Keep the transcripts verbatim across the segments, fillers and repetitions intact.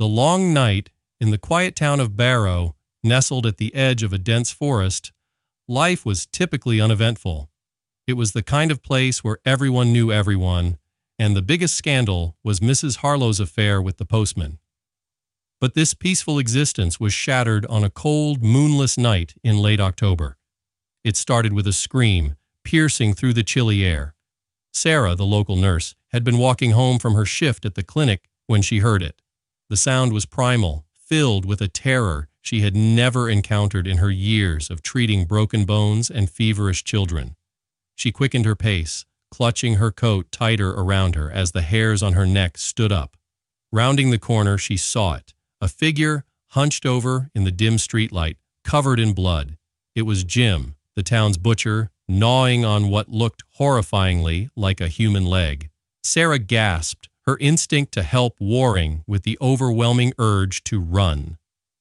The long night, in the quiet town of Barrow, nestled at the edge of a dense forest, life was typically uneventful. It was the kind of place where everyone knew everyone, and the biggest scandal was Missus Harlowe's affair with the postman. But this peaceful existence was shattered on a cold, moonless night in late October. It started with a scream, piercing through the chilly air. Sarah, the local nurse, had been walking home from her shift at the clinic when she heard it. The sound was primal, filled with a terror she had never encountered in her years of treating broken bones and feverish children. She quickened her pace, clutching her coat tighter around her as the hairs on her neck stood up. Rounding the corner, she saw it, a figure hunched over in the dim streetlight, covered in blood. It was Jim, the town's butcher, gnawing on what looked horrifyingly like a human leg. Sarah gasped, her instinct to help warring with the overwhelming urge to run.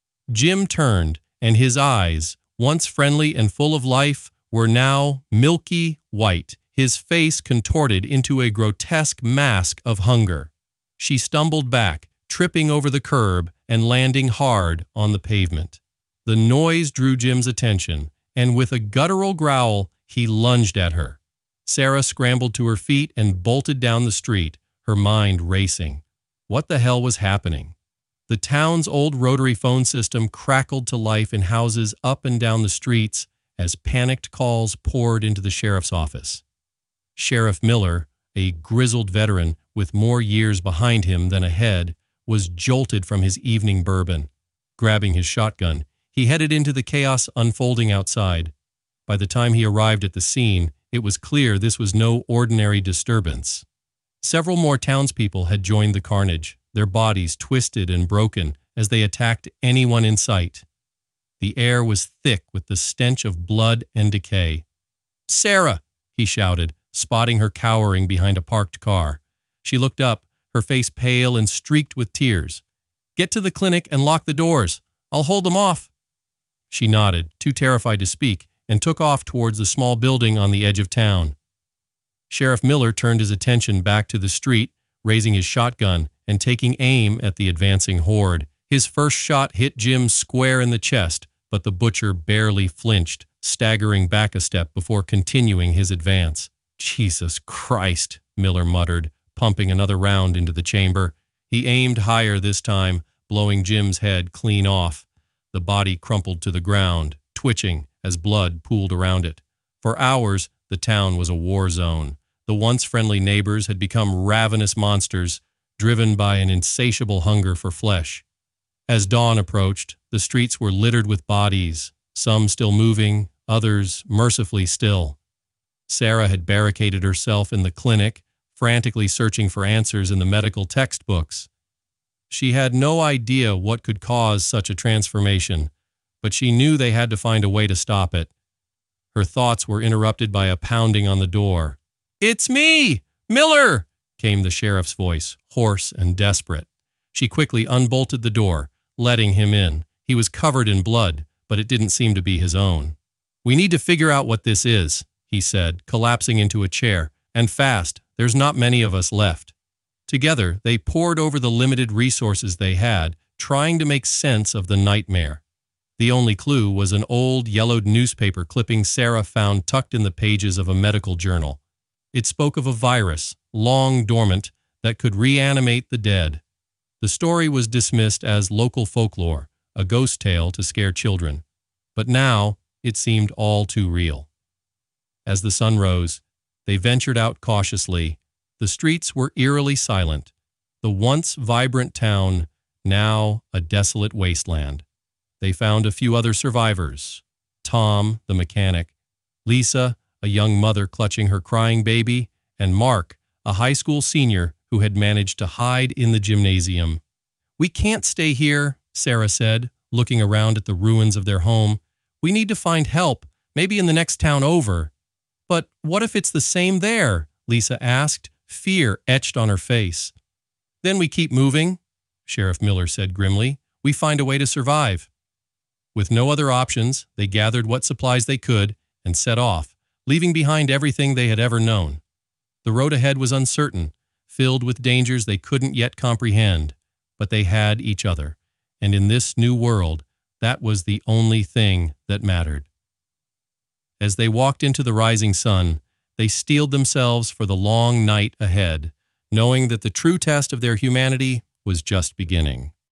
Jim turned, and his eyes, once friendly and full of life, were now milky white, his face contorted into a grotesque mask of hunger. She stumbled back, tripping over the curb and landing hard on the pavement. The noise drew Jim's attention, and with a guttural growl, he lunged at her. Sarah scrambled to her feet and bolted down the street, her mind racing. What the hell was happening? The town's old rotary phone system crackled to life in houses up and down the streets as panicked calls poured into the sheriff's office. Sheriff Miller, a grizzled veteran with more years behind him than ahead, was jolted from his evening bourbon. Grabbing his shotgun, he headed into the chaos unfolding outside. By the time he arrived at the scene, it was clear this was no ordinary disturbance. Several more townspeople had joined the carnage, their bodies twisted and broken as they attacked anyone in sight. The air was thick with the stench of blood and decay. "Sarah!" he shouted, spotting her cowering behind a parked car. She looked up, her face pale and streaked with tears. "Get to the clinic and lock the doors. I'll hold them off." She nodded, too terrified to speak, and took off towards the small building on the edge of town. Sheriff Miller turned his attention back to the street, raising his shotgun and taking aim at the advancing horde. His first shot hit Jim square in the chest, but the butcher barely flinched, staggering back a step before continuing his advance. "Jesus Christ," Miller muttered, pumping another round into the chamber. He aimed higher this time, blowing Jim's head clean off. The body crumpled to the ground, twitching as blood pooled around it. For hours, the town was a war zone. The once friendly neighbors had become ravenous monsters, driven by an insatiable hunger for flesh. As dawn approached, the streets were littered with bodies, some still moving, others mercifully still. Sarah had barricaded herself in the clinic, frantically searching for answers in the medical textbooks. She had no idea what could cause such a transformation, but she knew they had to find a way to stop it. Her thoughts were interrupted by a pounding on the door. "It's me! Miller!" came the sheriff's voice, hoarse and desperate. She quickly unbolted the door, letting him in. He was covered in blood, but it didn't seem to be his own. "We need to figure out what this is," he said, collapsing into a chair. "And fast. There's not many of us left." Together, they pored over the limited resources they had, trying to make sense of the nightmare. The only clue was an old, yellowed newspaper clipping Sarah found tucked in the pages of a medical journal. It spoke of a virus, long dormant, that could reanimate the dead. The story was dismissed as local folklore, a ghost tale to scare children. But now, it seemed all too real. As the sun rose, they ventured out cautiously. The streets were eerily silent. The once vibrant town, now a desolate wasteland. They found a few other survivors. Tom, the mechanic, Lisa, a young mother clutching her crying baby, and Mark, a high school senior who had managed to hide in the gymnasium. "We can't stay here," Sarah said, looking around at the ruins of their home. "We need to find help, maybe in the next town over." "But what if it's the same there?" Lisa asked, fear etched on her face. "Then we keep moving," Sheriff Miller said grimly. "We find a way to survive." With no other options, they gathered what supplies they could and set off, leaving behind everything they had ever known. The road ahead was uncertain, filled with dangers they couldn't yet comprehend, but they had each other. And in this new world, that was the only thing that mattered. As they walked into the rising sun, they steeled themselves for the long night ahead, knowing that the true test of their humanity was just beginning.